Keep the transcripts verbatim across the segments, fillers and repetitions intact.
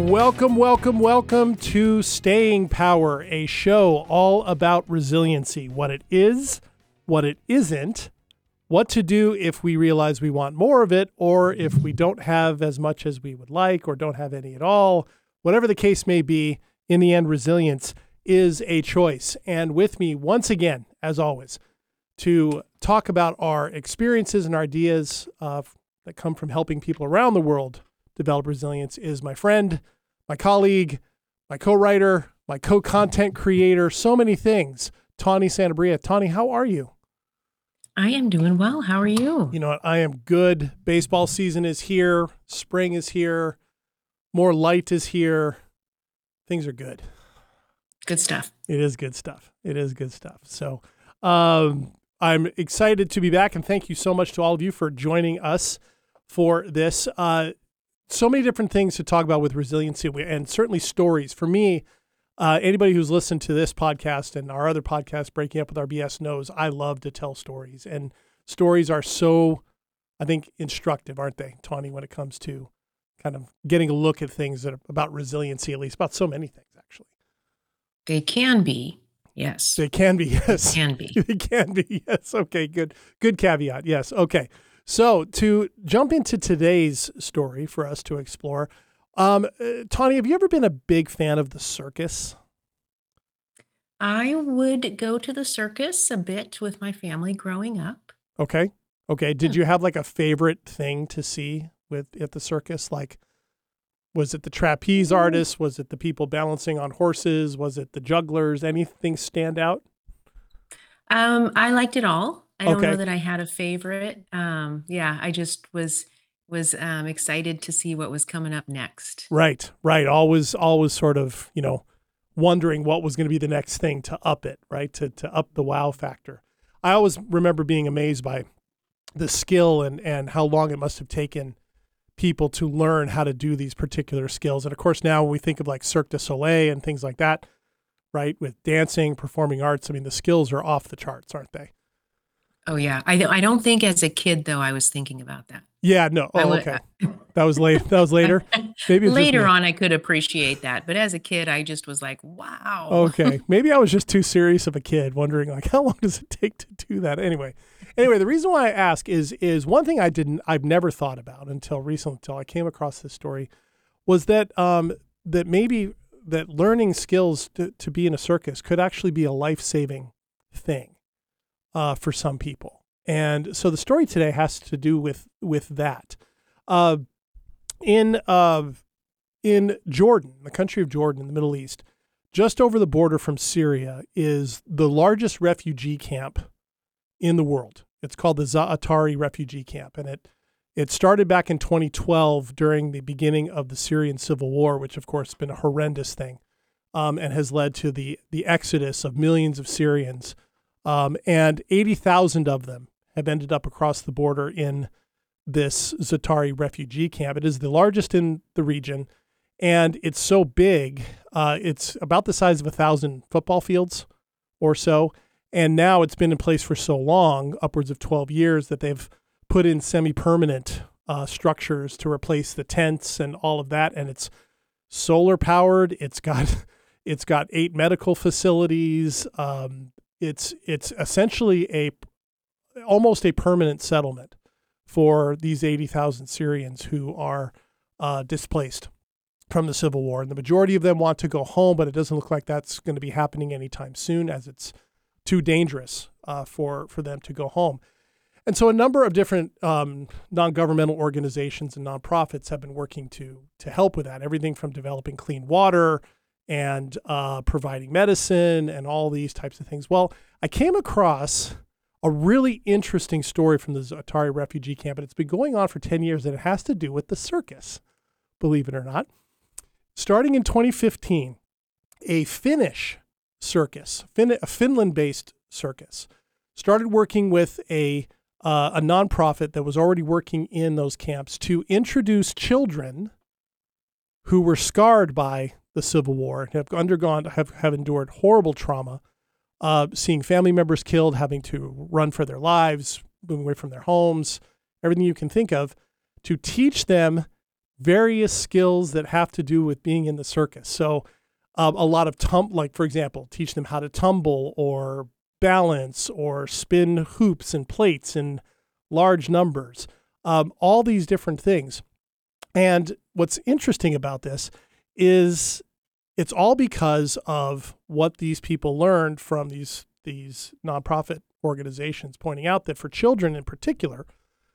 Welcome, welcome, welcome to Staying Power, a show all about resiliency, what it is, what it isn't, what to do if we realize we want more of it, or if we don't have as much as we would like, or don't have any at all. Whatever the case may be, in the end, resilience is a choice. And with me, once again, as always, to talk about our experiences and ideas uh, that come from helping people around the world develop resilience is my friend, my colleague, my co-writer, my co-content creator, so many things, Tawny Santabria. Tawny, how are you? I am doing well. How are you? You know what? I am good. Baseball season is here. Spring is here. More light is here. Things are good. Good stuff. It is good stuff. It is good stuff. So um, I'm excited to be back, and thank you so much to all of you for joining us for this. Uh, so many different things to talk about with resiliency, and certainly stories. For me, uh, anybody who's listened to this podcast and our other podcast, Breaking Up with R B S, knows I love to tell stories. And stories are so, I think, instructive, aren't they, Tawny, when it comes to kind of getting a look at things that are about resiliency, at least about so many things, actually. They can be, yes. They can be, yes. They can be. They can be, yes. Okay, good. Good caveat, yes. Okay. So to jump into today's story for us to explore, um, uh, Tawny, have you ever been a big fan of the circus? I would go to the circus a bit with my family growing up. Okay. Okay. Did Yeah. you have like a favorite thing to see with at the circus? Like, was it the trapeze Mm. artists? Was it the people balancing on horses? Was it the jugglers? Anything stand out? Um, I liked it all. I don't know Okay. that I had a favorite. Um, yeah, I just was was um, excited to see what was coming up next. Right. Right. Always, always sort of, you know, wondering what was going to be the next thing to up it, right? To to up the wow factor. I always remember being amazed by the skill and and how long it must have taken people to learn how to do these particular skills. And of course, now when we think of like Cirque du Soleil and things like that, right, with dancing, performing arts, I mean, the skills are off the charts, aren't they? Oh yeah, I don't- I don't think as a kid though I was thinking about that. Yeah, no. I Oh, would okay. That was late. That was later. Maybe it's just later me. on I could appreciate that, but as a kid I just was like, wow. Okay. Maybe I was just too serious of a kid, wondering like, how long does it take to do that? Anyway, anyway, the reason why I ask is, is one thing I didn't, I've never thought about until recently, until I came across this story, was that, um, that maybe that learning skills to, to be in a circus could actually be a life-saving thing, uh, for some people. And so the story today has to do with, with that. Uh, in, uh, in Jordan, the country of Jordan in the Middle East, just over the border from Syria, is the largest refugee camp in the world. It's called the Za'atari Refugee Camp, and it it started back in twenty twelve during the beginning of the Syrian civil war, which of course has been a horrendous thing, um, and has led to the the exodus of millions of Syrians, um, and eighty thousand of them have ended up across the border in this Za'atari Refugee Camp. It is the largest in the region. And it's so big, uh, it's about the size of a thousand football fields or so. And now it's been in place for so long, upwards of twelve years, that they've put in semi-permanent uh, structures to replace the tents and all of that. And it's solar powered. It's got it's got eight medical facilities. Um, it's it's essentially a almost a permanent settlement for these eighty thousand Syrians who are uh, displaced from the civil war. And the majority of them want to go home, but it doesn't look like that's going to be happening anytime soon, as it's too dangerous uh, for, for them to go home. And so a number of different um, non-governmental organizations and nonprofits have been working to, to help with that. Everything from developing clean water and uh, providing medicine and all these types of things. Well, I came across a really interesting story from the Za'atari Refugee Camp, and it's been going on for ten years, and it has to do with the circus, believe it or not. Starting in twenty fifteen, a Finnish circus, fin- a Finland-based circus, started working with a uh, a nonprofit that was already working in those camps to introduce children who were scarred by the Civil War, have undergone, have, have endured horrible trauma, uh, seeing family members killed, having to run for their lives, moving away from their homes, everything you can think of, to teach them various skills that have to do with being in the circus. So um, a lot of tum like for example, teach them how to tumble or balance or spin hoops and plates in large numbers. Um, all these different things. And what's interesting about this is it's all because of what these people learned from these these nonprofit organizations, pointing out that for children in particular,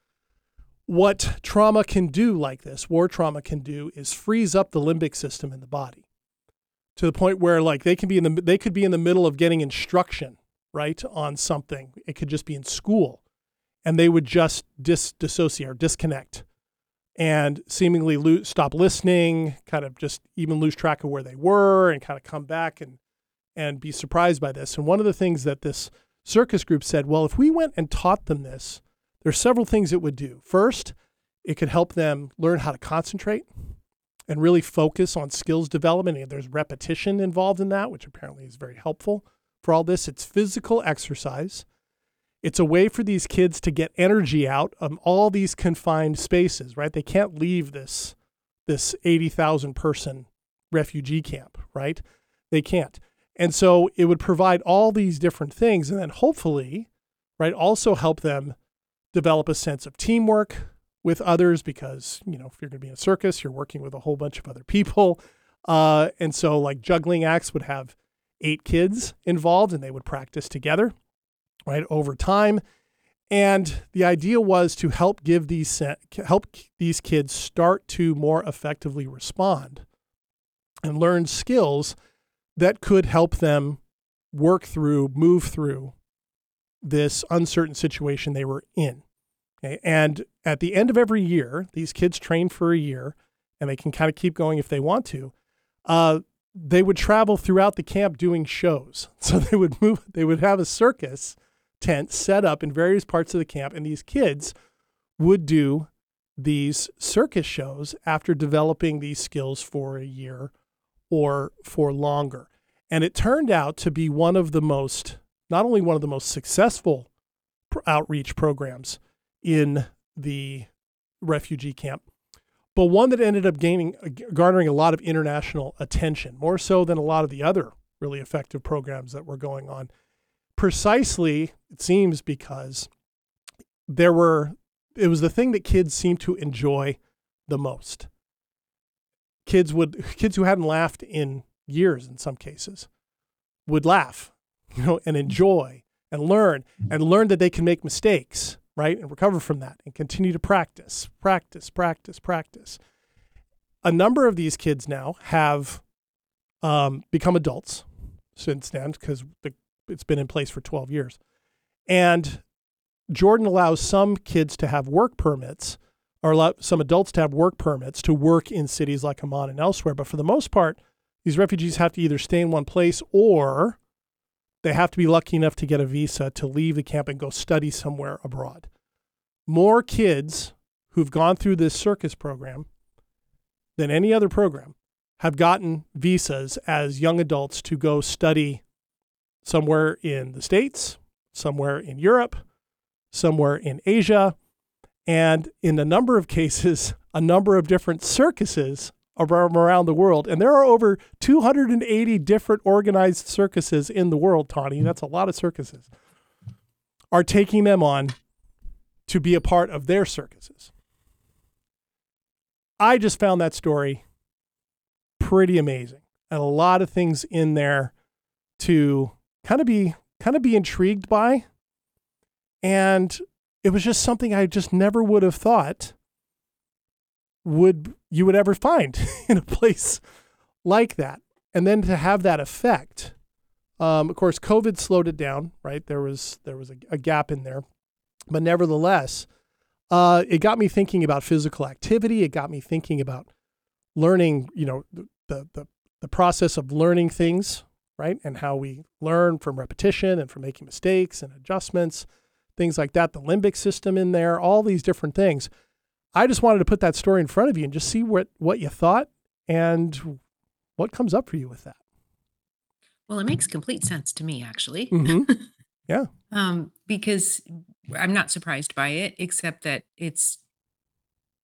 what trauma can do like this, war trauma can do, is freeze up the limbic system in the body to the point where like they can be in the they could be in the middle of getting instruction, right, on something. It could just be in school, and they would just dis dissociate or disconnect and seemingly lose, stop listening, kind of just even lose track of where they were, and kind of come back and and be surprised by this. And one of the things that this circus group said, well, if we went and taught them this, there's several things it would do. First, it could help them learn how to concentrate and really focus on skills development. And there's repetition involved in that, which apparently is very helpful for all this. It's physical exercise. It's a way for these kids to get energy out of all these confined spaces, right? They can't leave this, this eighty thousand person refugee camp, right? They can't. And so it would provide all these different things, and then hopefully, right, also help them develop a sense of teamwork with others, because, you know, if you're going to be in a circus, you're working with a whole bunch of other people. Uh, and so like juggling acts would have eight kids involved, and they would practice together, right, over time. And the idea was to help give these, help these kids start to more effectively respond and learn skills that could help them work through, move through this uncertain situation they were in. Okay? And at the end of every year, these kids train for a year, and they can kind of keep going if they want to. Uh, they would travel throughout the camp doing shows. So they would move, they would have a circus tent set up in various parts of the camp, and these kids would do these circus shows after developing these skills for a year or for longer. And it turned out to be one of the most, not only one of the most successful pr- outreach programs in the refugee camp, but one that ended up gaining, garnering a lot of international attention, more so than a lot of the other really effective programs that were going on. Precisely, it seems, because there were, it was the thing that kids seemed to enjoy the most. Kids would, kids who hadn't laughed in years in some cases would laugh, you know, and enjoy and learn and learn that they can make mistakes, right, and recover from that and continue to practice, practice, practice, practice. A number of these kids now have um, become adults since then, because it's been in place for twelve years. And Jordan allows some kids to have work permits, or allow some adults to have work permits to work in cities like Amman and elsewhere. But for the most part, these refugees have to either stay in one place, or they have to be lucky enough to get a visa to leave the camp and go study somewhere abroad. More kids who've gone through this circus program than any other program have gotten visas as young adults to go study somewhere in the States, somewhere in Europe, somewhere in Asia, and in a number of cases, a number of different circuses around the world. And there are over two hundred eighty different organized circuses in the world, Tawny. That's a lot of circuses. Are taking them on to be a part of their circuses. I just found that story pretty amazing, and a lot of things in there to kind of be kind of be intrigued by. And it was just something I just never would have thought would you would ever find in a place like that. And then to have that effect, um, of course, COVID slowed it down, right? There was there was a, a gap in there, but nevertheless, uh, it got me thinking about physical activity. It got me thinking about learning, you know, the the the process of learning things, right? And how we learn from repetition and from making mistakes and adjustments, things like that. The limbic system in there, all these different things. I just wanted to put that story in front of you and just see what, what you thought and what comes up for you with that. Well, it makes complete sense to me, actually. Mm-hmm. Yeah. um, because I'm not surprised by it, except that it's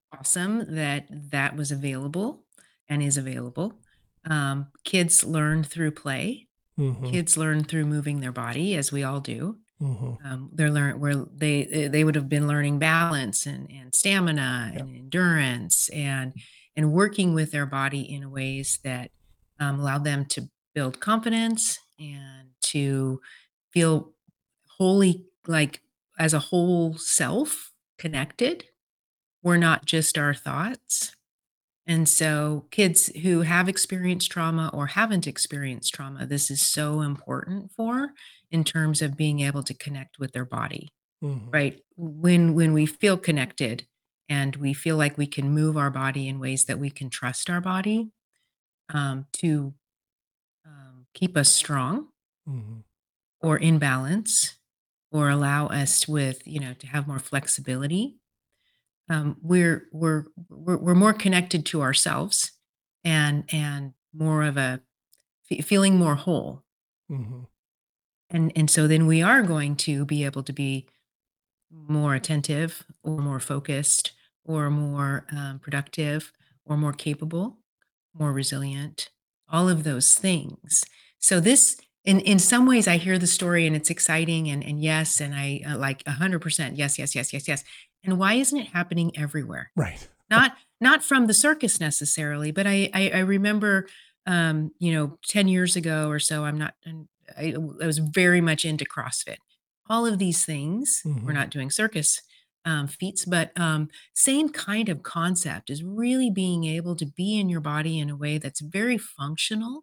awesome that that was available and is available. Um, kids learn through play. Mhm. Kids learn through moving their body, as we all do. Mhm. Um, they're learn where they eh, they would have been learning balance and and stamina Yeah. and endurance and and working with their body in ways that um, allowed them to build confidence and to feel wholly like as a whole self connected. We're not just our thoughts. And so, kids who have experienced trauma or haven't experienced trauma, this is so important for in terms of being able to connect with their body, Mhm. right? When when we feel connected and we feel like we can move our body in ways that we can trust our body um, to um, keep us strong Mhm. or in balance or allow us with, you know, to have more flexibility, um, we're we're we're we're more connected to ourselves and and more of a fe feeling more whole. Mhm. And and so then we are going to be able to be more attentive or more focused or more um, productive or more capable, more resilient, all of those things. So this in in some ways I hear the story and it's exciting and and yes, and I uh, like one hundred percent yes, yes, yes, yes, yes. And why isn't it happening everywhere? Right. Not not from the circus necessarily, but I I I remember, um, you know, ten years ago or so, I'm not and I I was very much into CrossFit. All of these things, we're Mhm. not doing circus, um, feats, but, um, same kind of concept is really being able to be in your body in a way that's very functional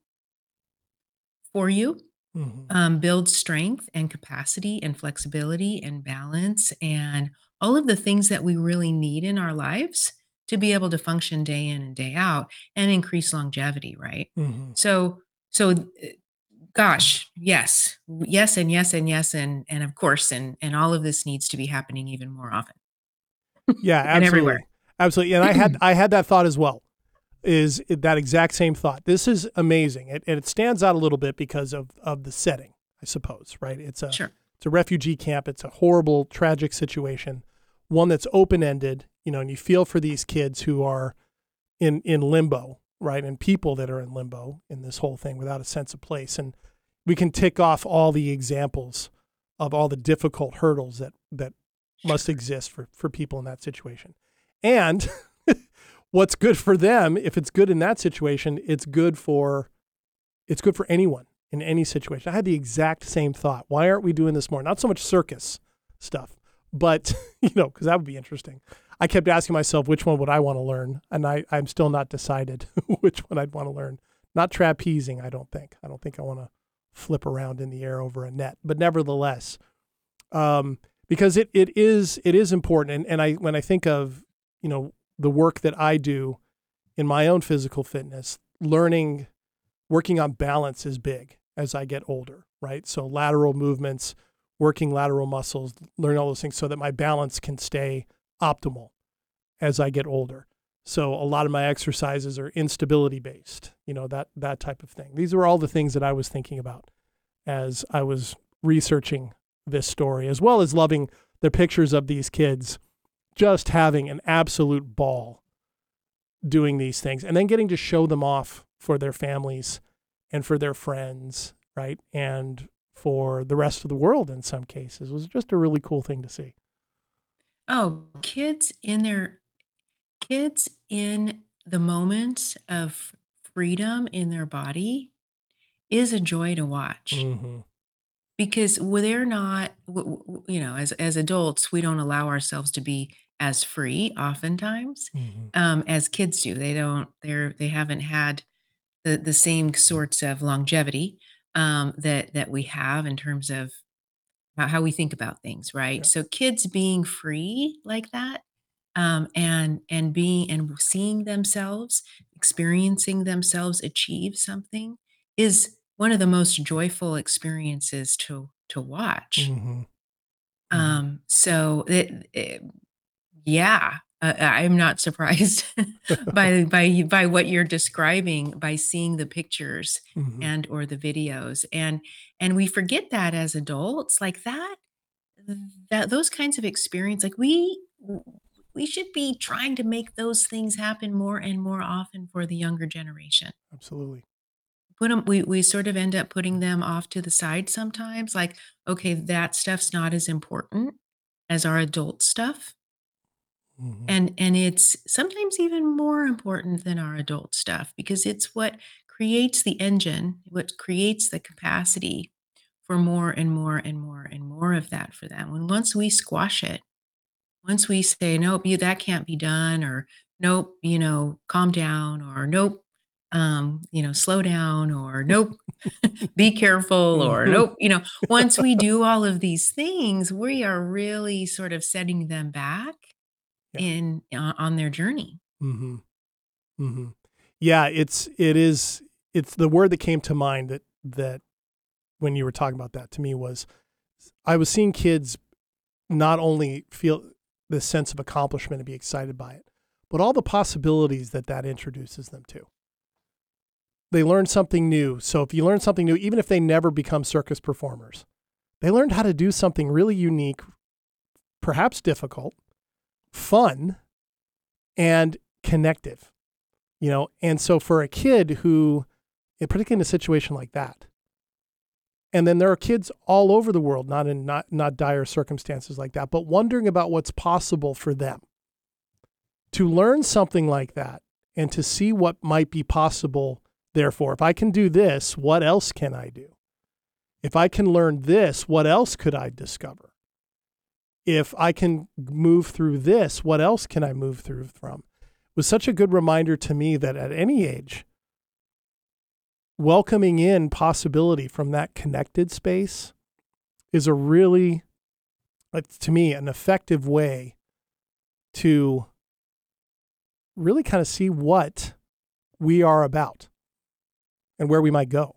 for you, Mhm. um, build strength and capacity and flexibility and balance and all of the things that we really need in our lives to be able to function day in and day out and increase longevity, right? Mhm. So, so uh, gosh, yes, yes, and yes, and yes, and and of course, and and all of this needs to be happening even more often Yeah, and everywhere. absolutely. Absolutely. And I had I had that thought as well. Is that exact same thought. This is amazing. It, and it stands out a little bit because of of the setting, I suppose, right? It's a Sure. it's a refugee camp. It's a horrible, tragic situation, one that's open-ended, you know, and you feel for these kids who are in in limbo, right? And people that are in limbo in this whole thing without a sense of place. And we can tick off all the examples of all the difficult hurdles that that must Sure. exist for for people in that situation. And what's good for them, if it's good in that situation, it's good for it's good for anyone in any situation. I had the exact same thought. Why aren't we doing this more? Not so much circus stuff, but you know, because that would be interesting. I kept asking myself which one would I want to learn, and I, I'm still not decided which one I'd want to learn. Not trapezing, I don't think. I don't think I want to flip around in the air over a net, but nevertheless, um, because it, it is it is important. And, and I when I think of you know the work that I do in my own physical fitness, learning working on balance is big as I get older, right? So lateral movements, working lateral muscles, learn all those things so that my balance can stay optimal as I get older. So a lot of my exercises are instability based, you know, that that type of thing. These are all the things that I was thinking about as I was researching this story, as well as loving the pictures of these kids just having an absolute ball doing these things and then getting to show them off for their families and for their friends, right? And for the rest of the world in some cases. It was just a really cool thing to see. Oh, kids in their kids in the moment of freedom in their body is a joy to watch Mm-hmm. because w- they're not, w- w- you know, as as adults, we don't allow ourselves to be as free oftentimes Mm-hmm. um, as kids do. They don't. They're they haven't had the the same sorts of longevity um, that that we have in terms of how how we think about things, right? Yeah. So kids being free like that, um, and and being and seeing themselves, experiencing themselves achieve something is one of the most joyful experiences to to watch. Mm-hmm. Mm-hmm. Um, so it, it yeah, uh, I'm not surprised by by by what you're describing, by seeing the pictures Mm-hmm. and or the videos, and and we forget that as adults, like that that those kinds of experience, like we we should be trying to make those things happen more and more often for the younger generation. Absolutely. Put 'em we we sort of end up putting them off to the side sometimes, like, "Okay, that stuff's not as important as our adult stuff." Mhm. And and it's sometimes even more important than our adult stuff because it's what creates the engine, what creates the capacity for more and more and more and more of that for them. When once we squash it, once we say, "Nope, you that can't be done," or "Nope, you know, calm down," or "Nope, um, you know, slow down," or "Nope, be careful," or Mhm. "Nope," you know, once we do all of these things, we are really sort of setting them back Yeah. in o on their journey. Mhm. Mhm. Yeah, it's it is it's the word that came to mind that that when you were talking about that to me was I was seeing kids not only feel this sense of accomplishment and be excited by it, but all the possibilities that that introduces them to. They learn something new. So if you learn something new, even if they never become circus performers, they learned how to do something really unique, perhaps difficult, fun, and connective. You know, and so for a kid who, and particularly in a situation like that, and then there are kids all over the world, not in not not dire circumstances like that, but wondering about what's possible for them. To learn something like that and to see what might be possible, therefore, if I can do this, what else can I do? If I can learn this, what else could I discover? If I can move through this, what else can I move through from? Was such a good reminder to me that at any age, welcoming in possibility from that connected space is a really, to me, an effective way to really kind of see what we are about and where we might go.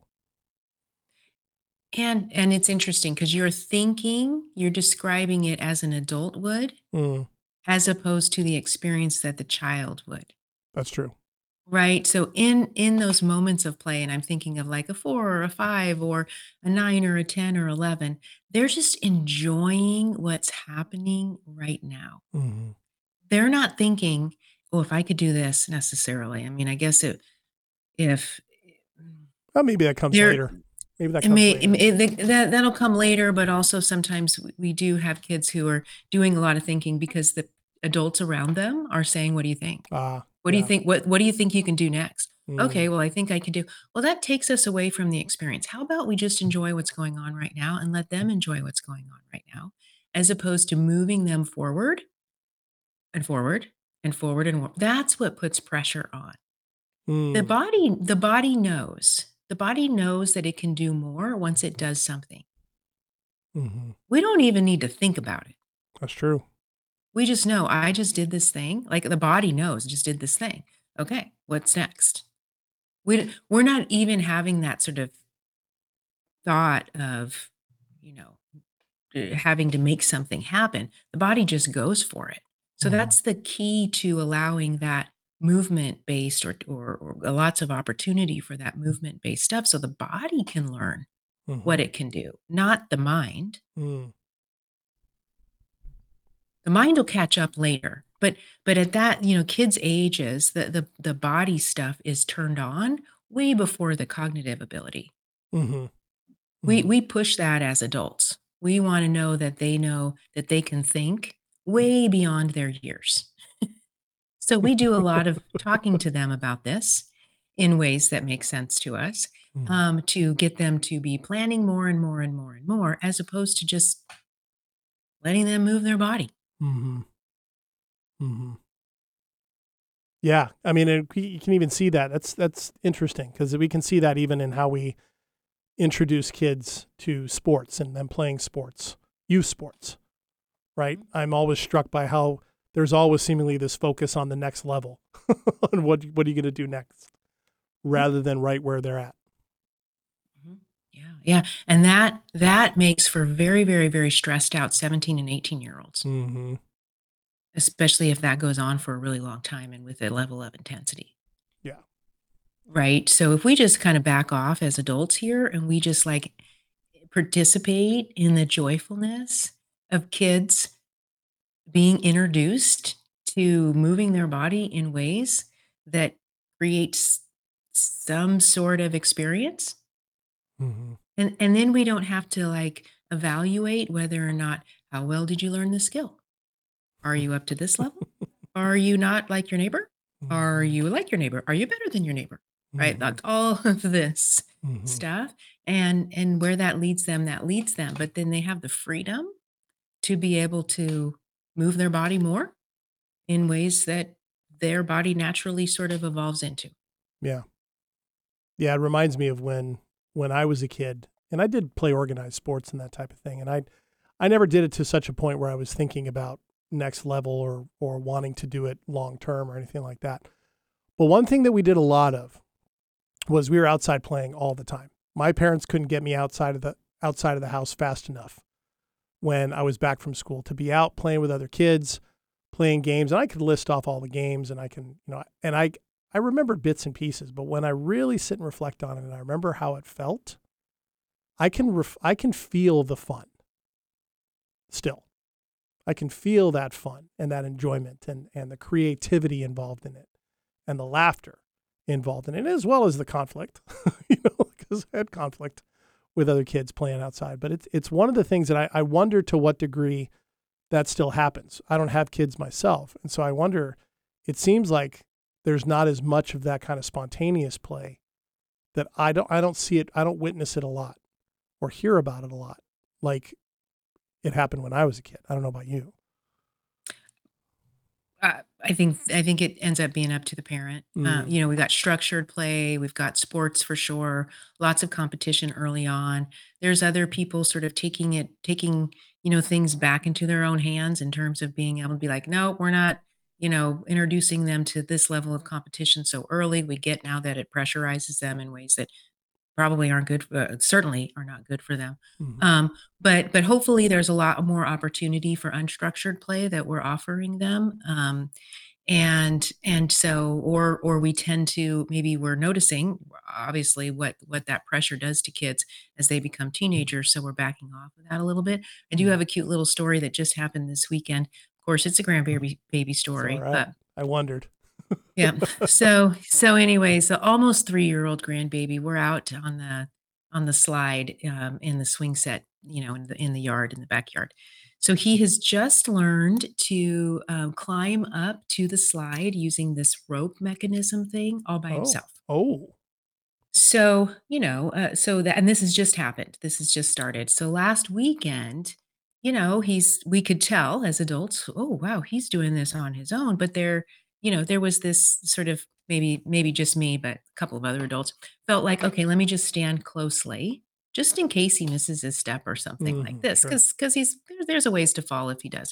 And and it's interesting because 'cause you're thinking you're describing it as an adult would, Mm, as opposed to the experience that the child would. that's true. Right? So in in those moments of play, and I'm thinking of like a four or a five or a nine or a ten or eleven, they're just enjoying what's happening right now. Mm-hmm. They're not thinking, "Oh, if I could do this," necessarily. I mean, I guess it if Well, maybe that comes they're later. Maybe that it comes may it later. may th that that'll come later, but also sometimes w we do have kids who are doing a lot of thinking because the adults around them are saying, "What do you think? Ah, What do you yeah. think what what do you think you can do next?" Mm, "Okay, well, I think I could do." Well, that takes us away from the experience. How about we just enjoy what's going on right now and let them enjoy what's going on right now, as opposed to moving them forward and forward and forward and wo that's what puts pressure on. The mm, body the body knows. The body knows that it can do more once it does something. mm-hmm. We don't even need to think about it. That's true. We just know, "I just did this thing." Like, the body knows, "Just did this thing. Okay, what's next?" We d we're not even having that sort of thought of, you know, uh, having to make something happen. The body just goes for it. So Mm-hmm. that's the key to allowing that movement-based or or or lots of opportunity for that movement-based stuff so the body can learn what Mm-hmm. it can do, not the mind. Mm, The mind will catch up later, but but at that, you know, kids' ages, the the the body stuff is turned on way before the cognitive ability. mm-hmm. We Mm-hmm. we push that as adults. We wanna know that they know that they can think way beyond their years. So we do a lot of talking to them about this in ways that make sense to us, Mm-hmm. um, to get them to be planning more and more and more and more, as opposed to just letting them move their body. Mm-hmm. Mm-hmm. Yeah, I mean, and you can even see that. That's that's interesting because we can see that even in how we introduce kids to sports and them playing sports, youth sports, right? I'm always struck by how there's always seemingly this focus on the next level, on what what are you going to do next, Mhm. rather than right where they're at. Mhm. Yeah, yeah, and that that makes for very, very, very stressed out seventeen and eighteen-year-olds, Mm-hmm. especially if that goes on for a really long time and with a level of intensity, Yeah. right? So if we just kinda back off as adults here and we just, like, participate in the joyfulness of kids being introduced to moving their body in ways that creates some sort of experience. Mhm. And and then we don't have to, like, evaluate whether or not, "How well did you learn the skill? Are you up to this level? Are you not like your neighbor? Are Mhm. you like your neighbor? Are you better than your neighbor?" Right? Mhm. Like, all of this Mhm. stuff, and and where that leads them, that leads them, but then they have the freedom to be able to move their body more in ways that their body naturally sort of evolves into. Yeah. Yeah, it reminds me of when when I was a kid, and I did play organized sports and that type of thing, and I I never did it to such a point where I was thinking about next level or or wanting to do it long term or anything like that. But one thing that we did a lot of was we were outside playing all the time. My parents couldn't get me outside of the outside of the house fast enough when I was back from school to be out playing with other kids, playing games, and I could list off all the games and I can, you know, and I I remember bits and pieces, but when I really sit and reflect on it and I remember how it felt, I can ref, I can feel the fun still. I can feel that fun and that enjoyment and and the creativity involved in it and the laughter involved in it, as well as the conflict, you know, because I had conflict with other kids playing outside. But it's it's one of the things that I, I wonder to what degree that still happens. I don't have kids myself. And so I wonder, it seems like there's not as much of that kind of spontaneous play that I don't I don't see it, I don't witness it a lot or hear about it a lot. Like it happened when I was a kid. I don't know about you. Uh, I think I think it ends up being up to the parent. Uh, Mm. you know, we've got structured play, we've got sports for sure, lots of competition early on. There's other people sort of taking it, taking, you know, things back into their own hands in terms of being able to be like, no, we're not, you know, introducing them to this level of competition so early. We get now that it pressurizes them in ways that probably aren't good, uh, certainly are not good for them. Mhm. Um, but but hopefully there's a lot more opportunity for unstructured play that we're offering them. Um, and and so or or we tend to maybe we're noticing obviously what what that pressure does to kids as they become teenagers, so we're backing off of that a little bit. I do Mm. have a cute little story that just happened this weekend. Of course, it's a grandbaby baby It's all story, right. but I wondered. yeah. So so anyway, so almost three-year-old grandbaby, we're out on the on the slide, um, in the swing set, you know, in the in the yard, in the backyard. So he has just learned to, um, climb up to the slide using this rope mechanism thing all by Oh. himself. Oh. So, you know, uh, so that and this has just happened. This has just started. So last weekend, you know, he's we could tell as adults, oh wow, he's doing this on his own. But there, you know, there was this sort of maybe, maybe just me, but a couple of other adults felt like, okay, let me just stand closely, just in case he misses his step or something like Mhm. this, Sure. because because he's there, there's a ways to fall if he does.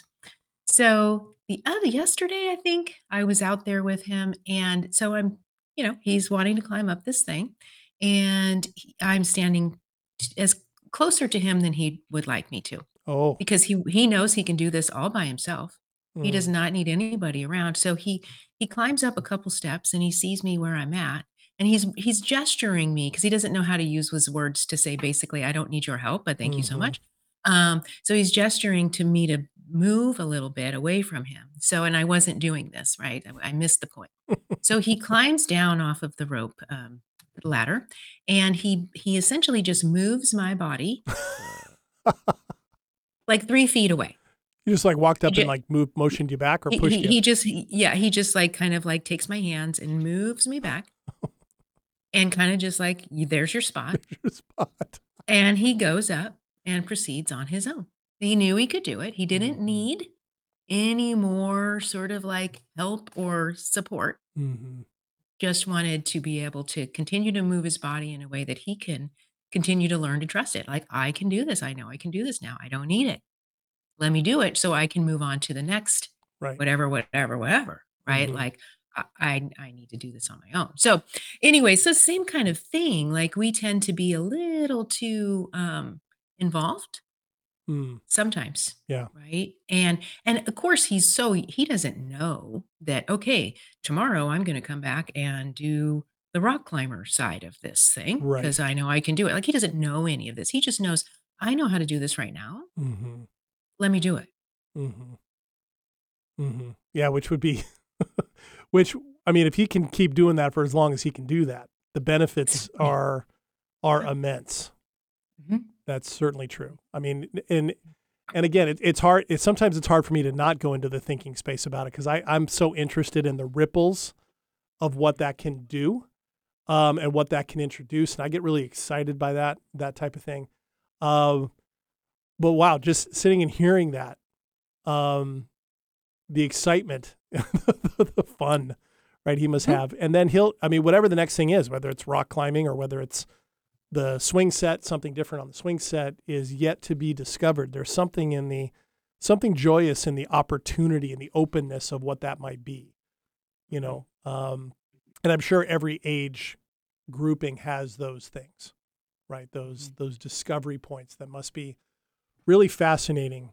So the other yesterday, I think I was out there with him, and so I'm, you know, he's wanting to climb up this thing, and he- I'm standing t- as closer to him than he would like me to, Oh. because he he knows he can do this all by himself. He does Mm. not need anybody around. So he he climbs up a couple steps and he sees me where I'm at, and he's he's gesturing me because he doesn't know how to use his words to say basically, I don't need your help, but thank you so Mhm. much. Um, so he's gesturing to me to move a little bit away from him. So, and I wasn't doing this, right? I, I missed the point. So he climbs down off of the rope um, ladder, and he he essentially just moves my body like three feet away. You just like walked He, up and ju- like moved, motioned you back or he, pushed he you he just he- yeah he just like kind of like takes my hands and moves me back and kind of just like, "You- there's your spot," your spot. and he goes up and proceeds on his own. He knew he could do it. He didn't Mhm. need any more sort of like help or support. Mhm. Just wanted to be able to continue to move his body in a way that he can continue to learn to trust it. Like, I can do this. I know I can do this now. I don't need it. Let me do it so I can move on to the next Right. whatever, whatever, whatever. Right. Mhm. Like, I, I I need to do this on my own. So, anyway, so same kind of thing. Like, we tend to be a little too um, involved Mm. sometimes, Yeah. right? And and of course he's so he doesn't know that, okay, tomorrow I'm going to come back and do the rock climber side of this thing Right. because I know I can do it. Like, he doesn't know any of this. He just knows I know how to do this right now. Mhm. Let me do it. Mhm. Mm-hmm. Yeah, which would be, which, I mean, if he can keep doing that for as long as he can do that, the benefits Yeah. are, are immense. Mm-hmm. That's certainly true. I mean, and, and again, it, it's hard. It's sometimes it's hard for me to not go into the thinking space about it because I I'm so interested in the ripples of what that can do, um, and what that can introduce, and I get really excited by that that type of thing. Um, but wow, just sitting and hearing that, um, the excitement, the fun, right? He must Mm-hmm. have, and then he'll. I mean, whatever the next thing is, whether it's rock climbing or whether it's the swing set, something different on the swing set is yet to be discovered. There's something in the, something joyous in the opportunity and the openness of what that might be, you know? Um, and I'm sure every age grouping has those things, right? Those, those discovery points that must be really fascinating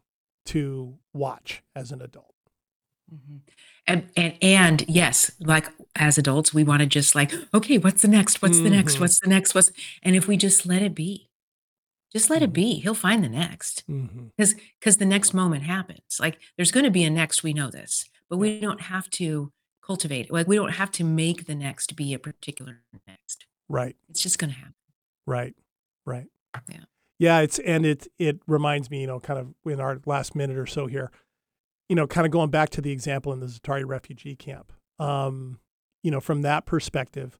to watch as an adult. Mm-hmm. And, and, and yes, like as adults, we want to just like, okay, what's the next? What's the next? Mm-hmm. What's the next? What's, and if we just let it be, just let Mm-hmm. it be, he'll find the next. Mm-hmm. Because, because the next moment happens. Like there's going to be a next, we know this, but Yeah. we don't have to cultivate it. Like we don't have to make the next be a particular next. Right. It's just going to happen. Right. Right. Yeah. Yeah. It's, and it, it reminds me, you know, kind of in our last minute or so here, you know, kind of going back to the example in the Za'atari refugee camp, um, you know, from that perspective,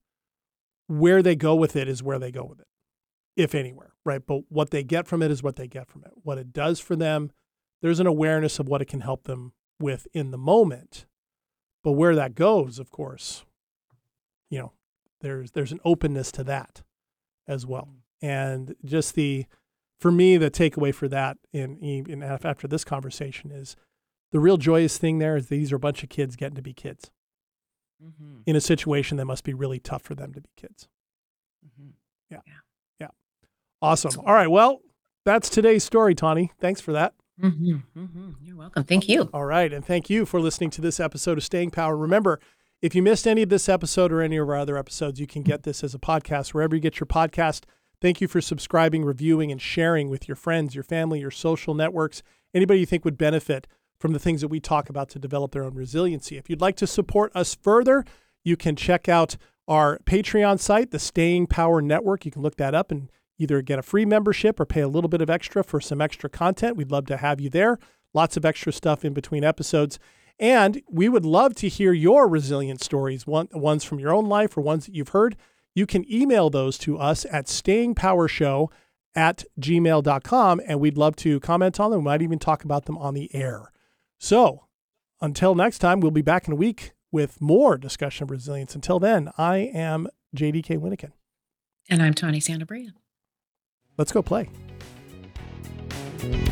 where they go with it is where they go with it, if anywhere, right? But what they get from it is what they get from it. What it does for them, there's an awareness of what it can help them with in the moment. But where that goes, of course, you know, there's there's an openness to that as well. And just the, for me, the takeaway for that in, in after this conversation is, the real joyous thing there is these are a bunch of kids getting to be kids mm-hmm. in a situation that must be really tough for them to be kids. Mm-hmm. Yeah. yeah. Yeah. Awesome. All right. Well, that's today's story, Tawny. Thanks for that. Mm-hmm. Mm-hmm. You're welcome. Thank you. All right. And thank you for listening to this episode of Staying Power. Remember, if you missed any of this episode or any of our other episodes, you can get this as a podcast wherever you get your podcast. Thank you for subscribing, reviewing, and sharing with your friends, your family, your social networks, anybody you think would benefit from the things that we talk about to develop their own resiliency. If you'd like to support us further, you can check out our Patreon site, the Staying Power Network. You can look that up and either get a free membership or pay a little bit of extra for some extra content. We'd love to have you there. Lots of extra stuff in between episodes. And we would love to hear your resilient stories, one, ones from your own life or ones that you've heard. You can email those to us at stayingpowershow at gmail dot com, and we'd love to comment on them. We might even talk about them on the air. So until next time, we'll be back in a week with more discussion of resilience. Until then, I am J D K Winnikin. And I'm Tawny Santabria. Let's go play.